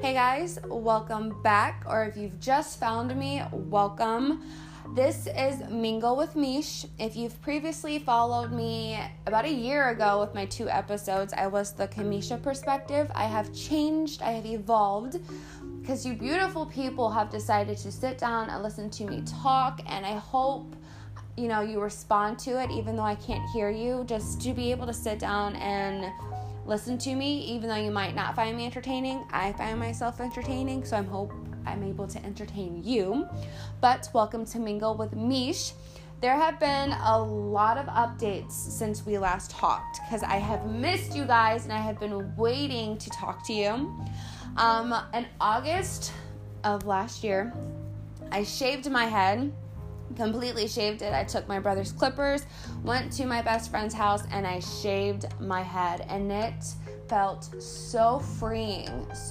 Hey guys, welcome back, or if you've just found me, welcome. This is Mingle with Mish. If you've previously followed me about a year ago with my 2 episodes, I was the Kamisha perspective. I have changed, I have evolved, because you beautiful people have decided to sit down and listen to me talk, and I hope you respond to it, even though I can't hear you, just to be able to sit down and listen to me, even though you might not find me entertaining. I find myself entertaining, so I hope I'm able to entertain you. But welcome to Mingle with Mish. There have been a lot of updates since we last talked, because I have missed you guys and I have been waiting to talk to you. In August of last year, I shaved my head. Completely shaved it. I took my brother's clippers, went to my best friend's house, and I shaved my head, and it felt so freeing.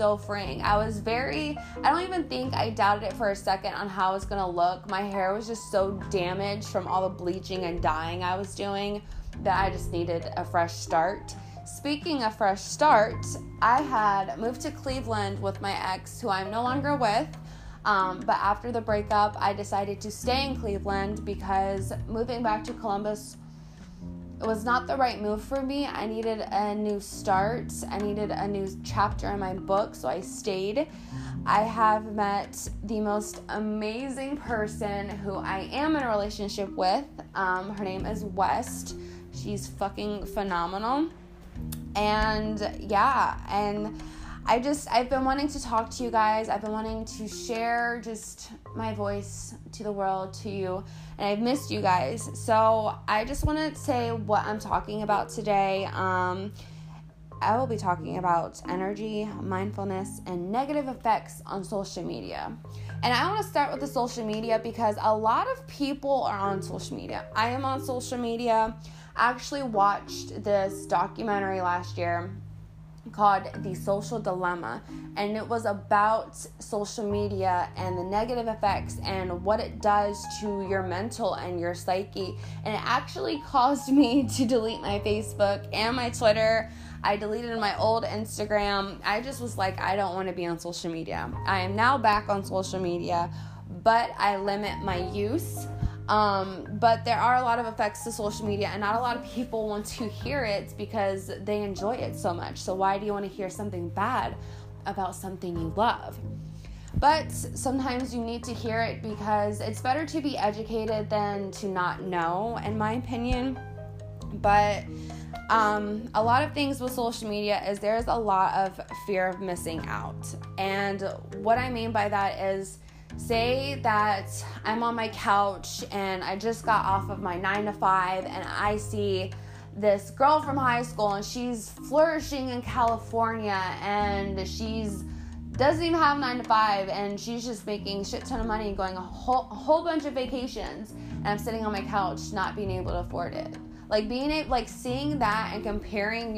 I don't even think I doubted it for a second on how it was gonna look. My hair was just so damaged from all the bleaching and dyeing I was doing that I just needed a fresh start. Speaking of fresh start, I had moved to Cleveland with my ex, who I'm no longer with. But after the breakup, I decided to stay in Cleveland because moving back to Columbus was not the right move for me. I needed a new start. I needed a new chapter in my book, so I stayed. I have met the most amazing person who I am in a relationship with. Her name is West. She's fucking phenomenal. I've been wanting to talk to you guys. I've been wanting to share just my voice to the world, to you, and I've missed you guys. So I just want to say what I'm talking about today. I will be talking about energy, mindfulness, and negative effects on social media. And I want to start with the social media because a lot of people are on social media. I am on social media. I actually watched this documentary last year called The Social Dilemma, and it was about social media and the negative effects and what it does to your mental and your psyche. And it actually caused me to delete my Facebook and my Twitter. I deleted my old Instagram. I just was like, I don't want to be on social media. I am now back on social media, but I limit my use. But there are a lot of effects to social media, and not a lot of people want to hear it because they enjoy it so much. So why do you want to hear something bad about something you love? But sometimes you need to hear it because it's better to be educated than to not know, in my opinion. But a lot of things with social media is there's a lot of fear of missing out. And what I mean by that is, say that I'm on my couch and I just got off of my 9 to 5 and I see this girl from high school and she's flourishing in California and she's doesn't even have 9 to 5 and she's just making a shit ton of money, going a whole bunch of vacations, and I'm sitting on my couch not being able to afford it. Seeing that and comparing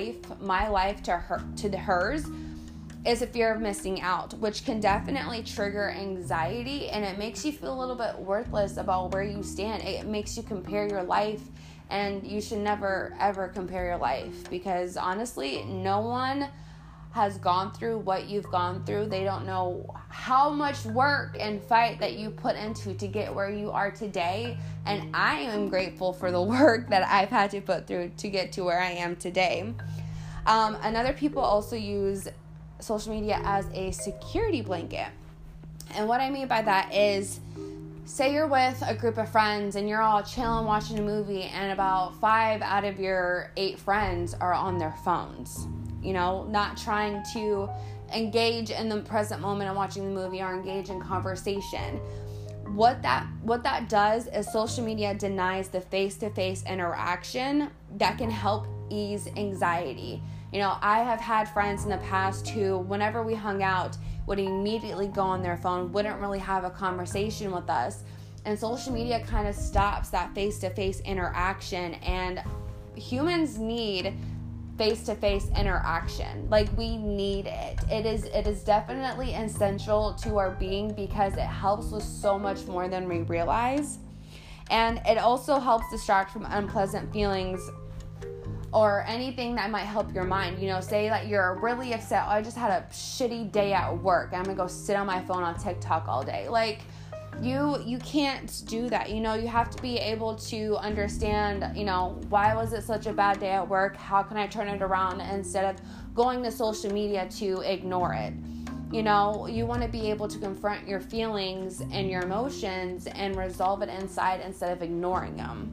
my life to hers, is a fear of missing out, which can definitely trigger anxiety, and it makes you feel a little bit worthless about where you stand. It makes you compare your life, and you should never ever compare your life, because honestly, no one has gone through what you've gone through. They don't know how much work and fight that you put into to get where you are today, and I am grateful for the work that I've had to put through to get to where I am today. Another people also use social media as a security blanket. And what I mean by that is, say you're with a group of friends and you're all chilling watching a movie, and about 5 out of your 8 friends are on their phones, not trying to engage in the present moment and watching the movie or engage in conversation. What that does is social media denies the face-to-face interaction that can help ease anxiety. I have had friends in the past who, whenever we hung out, would immediately go on their phone, wouldn't really have a conversation with us. And social media kind of stops that face-to-face interaction, and humans need face-to-face interaction. We need it. It is definitely essential to our being because it helps with so much more than we realize. And it also helps distract from unpleasant feelings or anything that might help your mind. Say that you're really upset. I just had a shitty day at work. I'm gonna go sit on my phone on TikTok all day. Like, you can't do that. You have to be able to understand, why was it such a bad day at work? How can I turn it around instead of going to social media to ignore it? You want to be able to confront your feelings and your emotions and resolve it inside instead of ignoring them.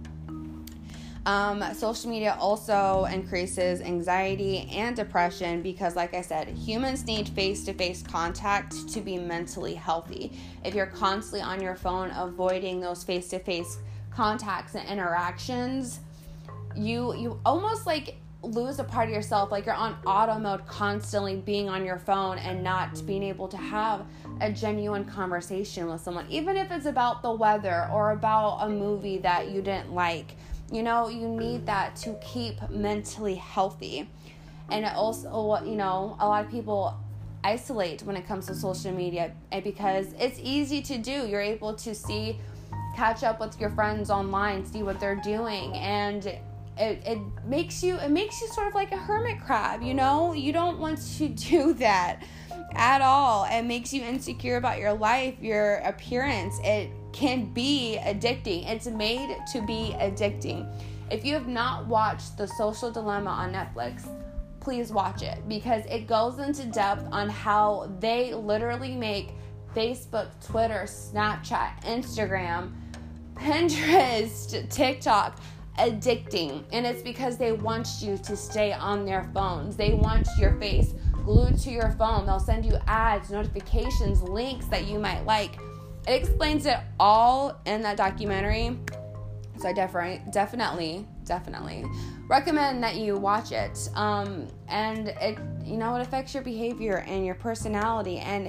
Social media also increases anxiety and depression because, like I said, humans need face-to-face contact to be mentally healthy. If you're constantly on your phone avoiding those face-to-face contacts and interactions, you almost like lose a part of yourself. Like, you're on auto mode, constantly being on your phone and not being able to have a genuine conversation with someone, even if it's about the weather or about a movie that you didn't like. You need that to keep mentally healthy. And also, a lot of people isolate when it comes to social media because it's easy to do. You're able to catch up with your friends online, see what they're doing, and it makes you sort of like a hermit crab. You don't want to do that at all. It makes you insecure about your life, your appearance. It can be addicting. It's made to be addicting. If you have not watched The Social Dilemma on Netflix, please watch it, because it goes into depth on how they literally make Facebook, Twitter, Snapchat, Instagram, Pinterest, TikTok addicting. And it's because they want you to stay on their phones. They want your face glued to your phone. They'll send you ads, notifications, links that you might like. It explains it all in that documentary. So I definitely recommend that you watch it. And it, it affects your behavior and your personality, and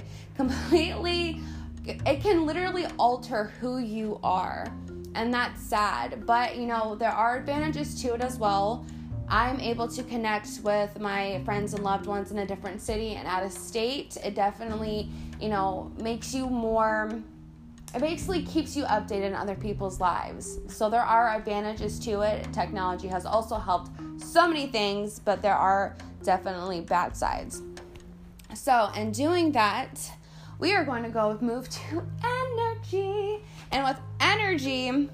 it can literally alter who you are. And that's sad. But, there are advantages to it as well. I'm able to connect with my friends and loved ones in a different city and out of state. It definitely, makes you more... It basically keeps you updated in other people's lives. So there are advantages to it. Technology has also helped so many things, but there are definitely bad sides. So in doing that, we are going to move to energy. And with energy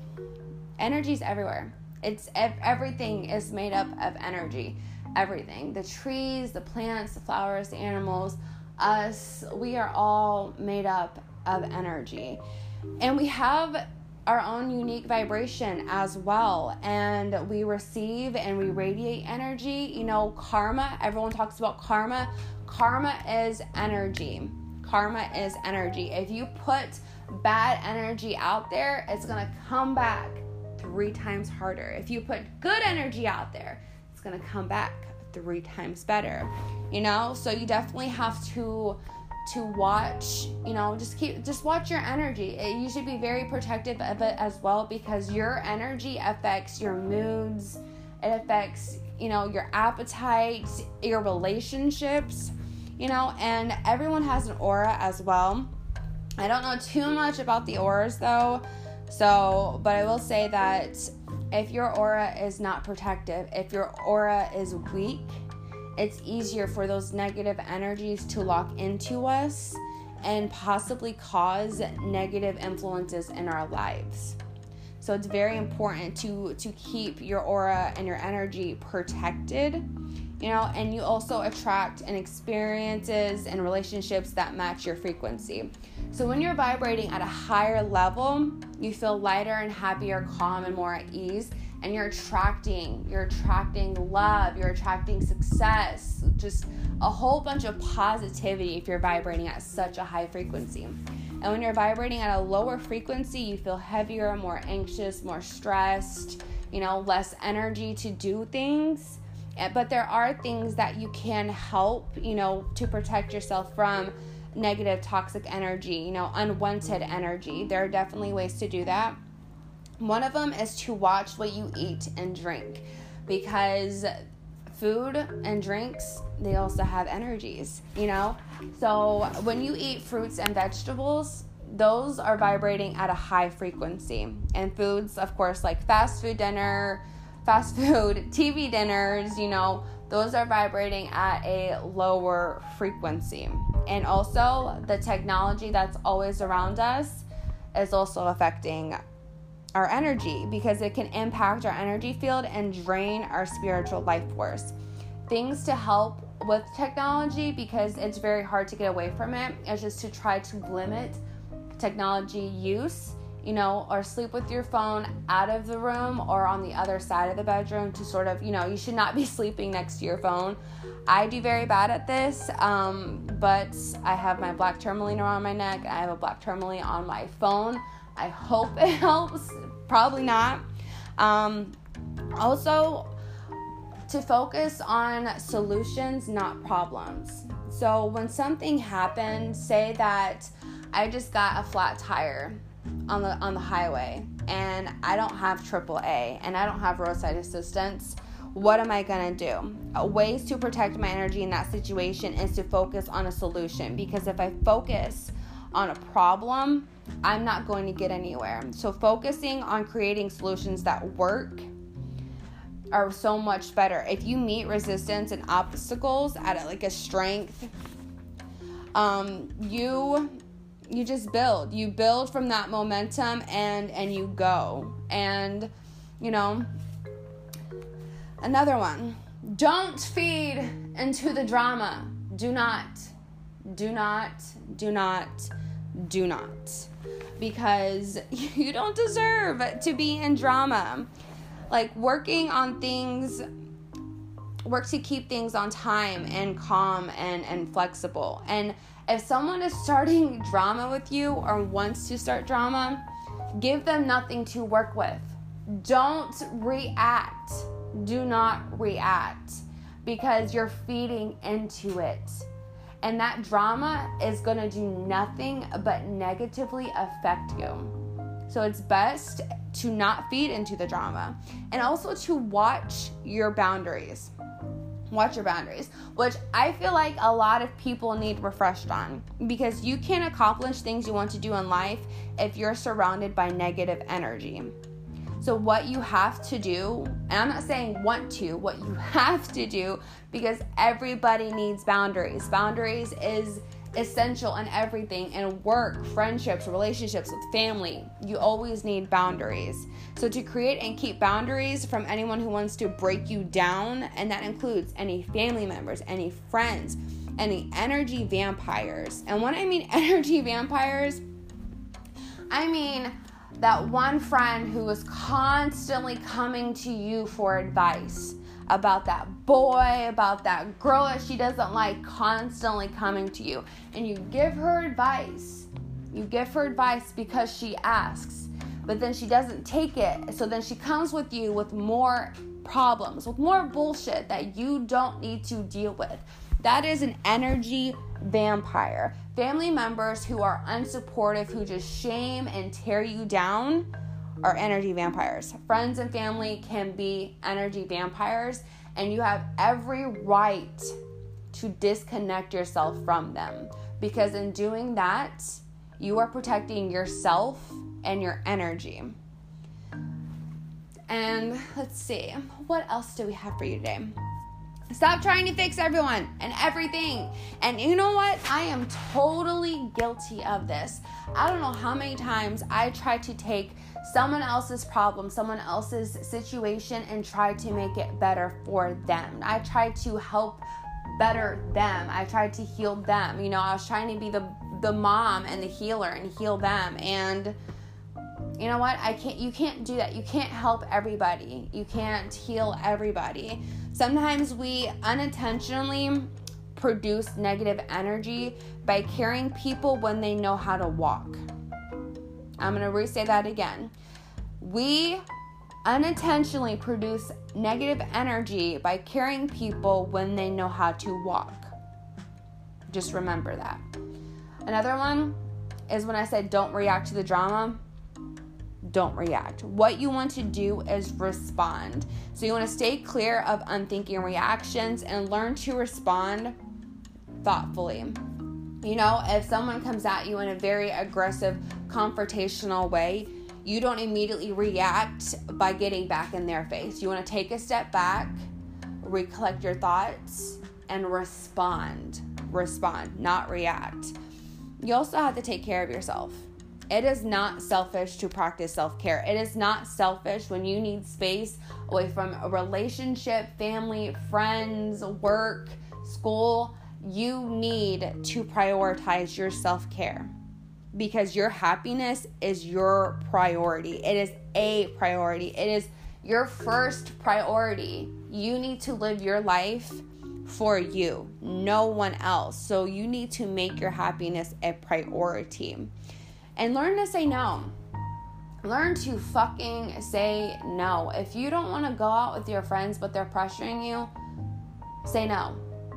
is everywhere. Everything is made up of energy. Everything. The trees, the plants, the flowers, the animals, us, we are all made up of energy. And we have our own unique vibration as well. And we receive and we radiate energy. Karma, everyone talks about karma. Karma is energy. Karma is energy. If you put bad energy out there, it's going to come back 3 times harder. If you put good energy out there, it's going to come back 3 times better. So you definitely have to watch, just watch your energy. You should be very protective of it as well, because your energy affects your moods. It affects, your appetite, your relationships, and everyone has an aura as well. I don't know too much about the auras though. But I will say that if your aura is not protective, if your aura is weak, it's easier for those negative energies to lock into us and possibly cause negative influences in our lives. So it's very important to keep your aura and your energy protected, and you also attract and experiences and relationships that match your frequency. So when you're vibrating at a higher level, you feel lighter and happier, calm, and more at ease. And you're attracting love, you're attracting success, just a whole bunch of positivity if you're vibrating at such a high frequency. And when you're vibrating at a lower frequency, you feel heavier, more anxious, more stressed, less energy to do things. But there are things that you can help, to protect yourself from negative, toxic energy, unwanted energy. There are definitely ways to do that. One of them is to watch what you eat and drink, because food and drinks, they also have energies, So when you eat fruits and vegetables, those are vibrating at a high frequency. And foods, of course, like fast food dinner, fast food, TV dinners, those are vibrating at a lower frequency. And also, the technology that's always around us is also affecting our energy, because it can impact our energy field and drain our spiritual life force. Things to help with technology, because it's very hard to get away from it, is just to try to limit technology use, or sleep with your phone out of the room or on the other side of the bedroom to sort of, you should not be sleeping next to your phone. I do very bad at this, but I have my black tourmaline around my neck. I have a black tourmaline on my phone. I hope it helps. Probably not. Also, to focus on solutions, not problems. So when something happens, say that I just got a flat tire on the highway, and I don't have AAA, and I don't have roadside assistance. What am I going to do? Ways to protect my energy in that situation is to focus on a solution, because if I focus on a problem, I'm not going to get anywhere. So focusing on creating solutions that work are so much better. If you meet resistance and obstacles at a strength, you just build. You build from that momentum and you go. And, another one, don't feed into the drama. Do not. Because you don't deserve to be in drama. Working on things, work to keep things on time and calm and flexible. And if someone is starting drama with you or wants to start drama, give them nothing to work with. Don't react. Do not react, because you're feeding into it. And that drama is going to do nothing but negatively affect you. So it's best to not feed into the drama. And also to watch your boundaries. Watch your boundaries, which I feel like a lot of people need refreshed on, because you can't accomplish things you want to do in life if you're surrounded by negative energy. So what you have to do, and I'm not saying want to, what you have to do, because everybody needs boundaries. Boundaries is essential in everything, in work, friendships, relationships with family. You always need boundaries. So to create and keep boundaries from anyone who wants to break you down, and that includes any family members, any friends, any energy vampires. And when I mean energy vampires, I mean that one friend who is constantly coming to you for advice about that boy, about that girl that she doesn't like, constantly coming to you. And you give her advice. You give her advice because she asks, but then she doesn't take it. So then she comes with you with more problems, with more bullshit that you don't need to deal with. That is an energy vampire. Family members who are unsupportive, who just shame and tear you down, are energy vampires. Friends and family can be energy vampires, and you have every right to disconnect yourself from them, because in doing that, you are protecting yourself and your energy. And let's see, what else do we have for you today? Stop trying to fix everyone and everything. And you know what? I am totally guilty of this. I don't know how many times I try to take someone else's problem, someone else's situation, and try to make it better for them. I try to help better them. I tried to heal them. I was trying to be the mom and the healer and heal them. And you know what? You can't do that. You can't help everybody. You can't heal everybody. Sometimes we unintentionally produce negative energy by carrying people when they know how to walk. I'm going to re-say that again. We unintentionally produce negative energy by carrying people when they know how to walk. Just remember that. Another one is when I said don't react to the drama. Don't react. What you want to do is respond. So you want to stay clear of unthinking reactions and learn to respond thoughtfully. If someone comes at you in a very aggressive, confrontational way, you don't immediately react by getting back in their face. You want to take a step back, recollect your thoughts, and respond, not react. You also have to take care of yourself. It is not selfish to practice self-care. It is not selfish when you need space away from a relationship, family, friends, work, school. You need to prioritize your self-care because your happiness is your priority. It is a priority. It is your first priority. You need to live your life for you, no one else. So you need to make your happiness a priority. And learn to say no. Learn to fucking say no. If you don't want to go out with your friends but they're pressuring you, say no.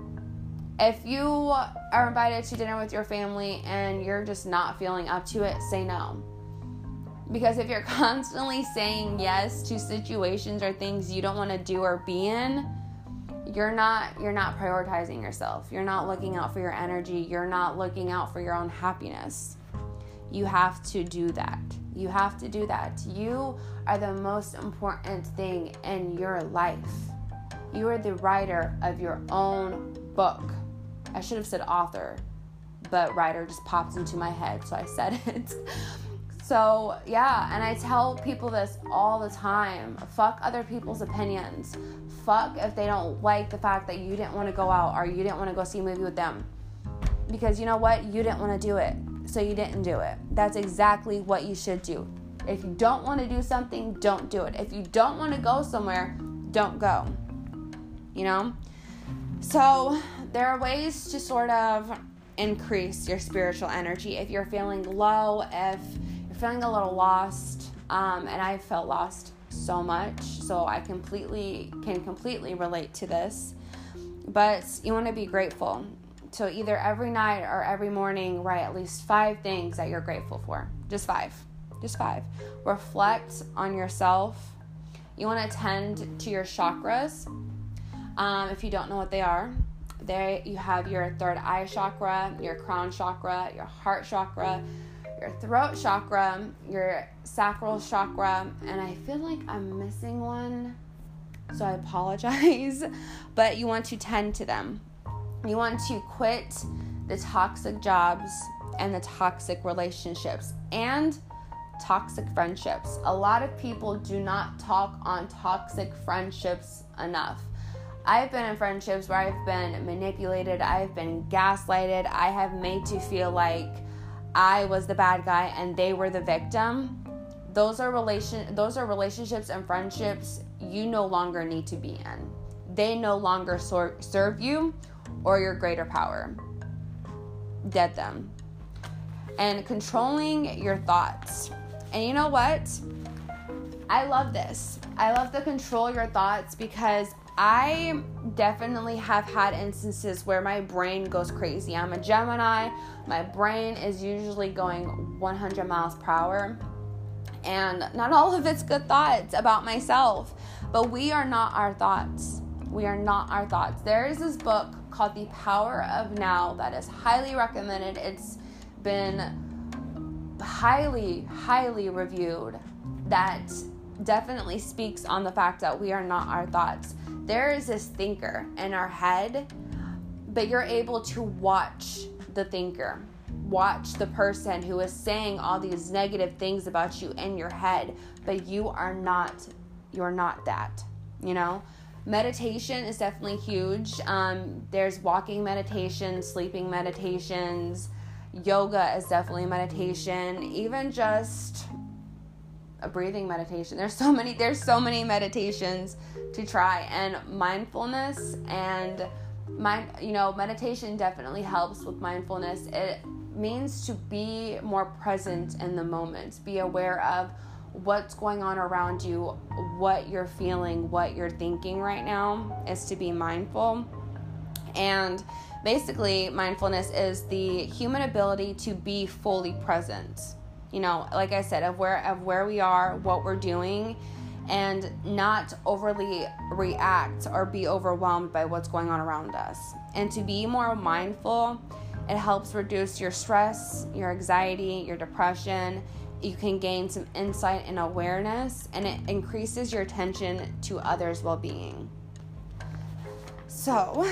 If you are invited to dinner with your family and you're just not feeling up to it, say no. Because if you're constantly saying yes to situations or things you don't want to do or be in, you're not prioritizing yourself. You're not looking out for your energy. You're not looking out for your own happiness. You have to do that. You have to do that. You are the most important thing in your life. You are the writer of your own book. I should have said author, but writer just popped into my head, so I said it. So, yeah, and I tell people this all the time. Fuck other people's opinions. Fuck if they don't like the fact that you didn't want to go out or you didn't want to go see a movie with them. Because you know what? You didn't want to do it. So you didn't do it. That's exactly what you should do. If you don't want to do something, don't do it. If you don't want to go somewhere, don't go. You know? So there are ways to sort of increase your spiritual energy. If you're feeling low, if you're feeling a little lost, and I felt lost so much, so I can completely relate to this. But you want to be grateful. So either every night or every morning, write at least 5 things that you're grateful for. Just 5. Reflect on yourself. You want to tend to your chakras. If you don't know what they are, there you have your third eye chakra, your crown chakra, your heart chakra, your throat chakra, your sacral chakra, and I feel like I'm missing one, so I apologize, but you want to tend to them. You want to quit the toxic jobs and the toxic relationships and toxic friendships. A lot of people do not talk on toxic friendships enough. I've been in friendships where I've been manipulated, I've been gaslighted, I have made to feel like I was the bad guy and they were the victim. Those are relationships and friendships you no longer need to be in. They no longer serve you or your greater power. Dead them. And controlling your thoughts. And you know what? I love this. I love to control your thoughts because I definitely have had instances where my brain goes crazy. I'm a Gemini. My brain is usually going 100 miles per hour. And not all of it's good thoughts about myself. But we are not our thoughts. We are not our thoughts. There is this book called The Power of Now that is highly recommended. It's been highly reviewed. That definitely speaks on the fact that we are not our thoughts. There is this thinker in our head, but you're able to watch the thinker. Watch the person who is saying all these negative things about you in your head, but you're not that, you know? Meditation is definitely huge. There's walking meditation, sleeping meditations. Yoga is definitely meditation. Even just a breathing meditation. There's so many meditations to try. And mindfulness and meditation definitely helps with mindfulness. It means to be more present in the moment. Be aware of what's going on around you, what you're feeling, what you're thinking right now, is to be mindful. And basically, mindfulness is the human ability to be fully present. You know, like I said, of where we are, what we're doing, and not overly react or be overwhelmed by what's going on around us. And to be more mindful, it helps reduce your stress, your anxiety, your depression, you can gain some insight and awareness, and it increases your attention to others' well-being. So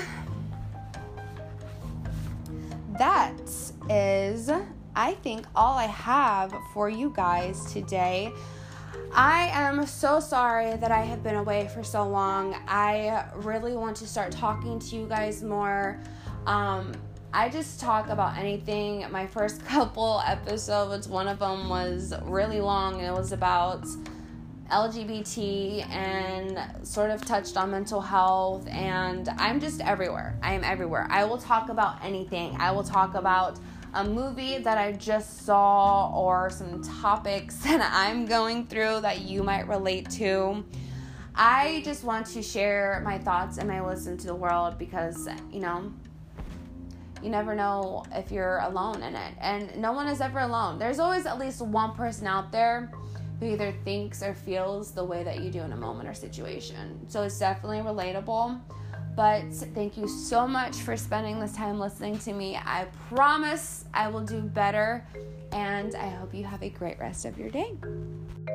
that is, I think, all I have for you guys today. I am so sorry that I have been away for so long. I really want to start talking to you guys more. I just talk about anything. My first couple episodes, one of them was really long, and it was about LGBT and sort of touched on mental health, and I'm just everywhere. I am everywhere. I will talk about anything. I will talk about a movie that I just saw or some topics that I'm going through that you might relate to. I just want to share my thoughts and my wisdom to the world because, you never know if you're alone in it. And no one is ever alone. There's always at least one person out there who either thinks or feels the way that you do in a moment or situation. So it's definitely relatable. But thank you so much for spending this time listening to me. I promise I will do better. And I hope you have a great rest of your day.